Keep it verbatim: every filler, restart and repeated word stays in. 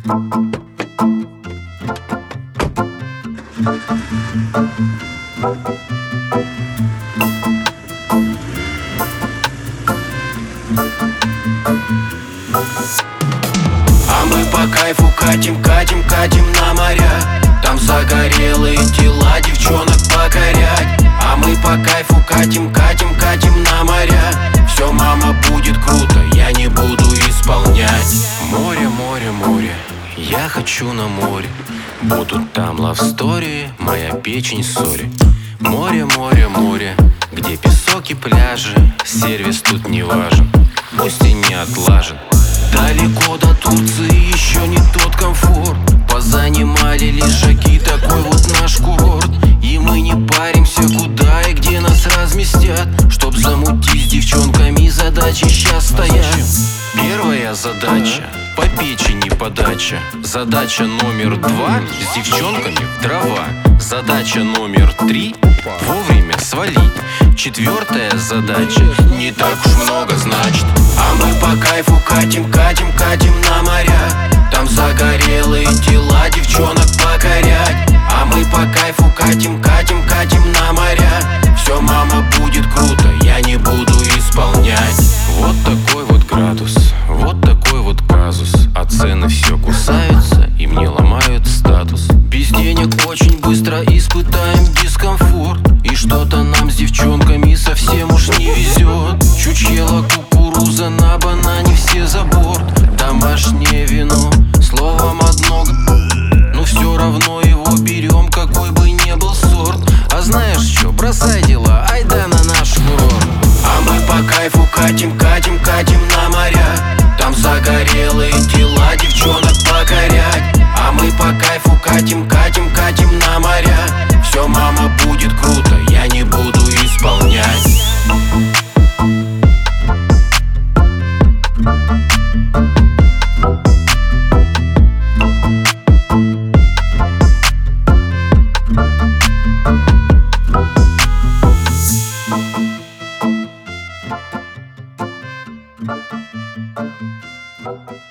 А мы по кайфу катим, катим, катим на моря. Там загорелые тела девчонок покорять. А мы по кайфу катим, катим, катим на моря. Все, мама, будет круто, я не буду исполнять. Море, море, море, я хочу на море. Будут там лавстори, моя печень сори. Море, море, море, где песок и пляжи. Сервис тут не важен, пусть и не отлажен. Далеко до Турции, еще не тот комфорт. Позанимали лежаки, такой вот наш курорт. И мы не паримся, куда и где нас разместят. Чтоб замутить с девчонками, задачи щас стоят. Первая задача — по печени подача. Задача номер два — с девчонками в дрова. Задача номер три — вовремя свалить. Четвертая задача — не так уж много значит. А мы по кайфу катим, катим, катим на моря. Там загорелые тела девчонок покорять. А мы по кайфу катим, катим, катим на моря. Все, мама, будет круто, я не буду исполнять. Вот такой вот градус, вот такой вот казус. А цены все кусаются и мне ломают статус. Без денег очень быстро испытаем дискомфорт. И что-то нам с девчонками совсем уж не везет. Чучело, кукуруза, на банане все за борт. Домашнее вино, словом одно. Но все равно его берем, какой бы ни был сорт. А знаешь что, бросай дела, айда на наш курорт. А мы по кайфу катим, катим, катим на моря. Там загорелые тела девчонок покорять. А мы по кайфу катим, катим, катим на моря. Все, мама, будет круто, я не буду исполнять. Thank you.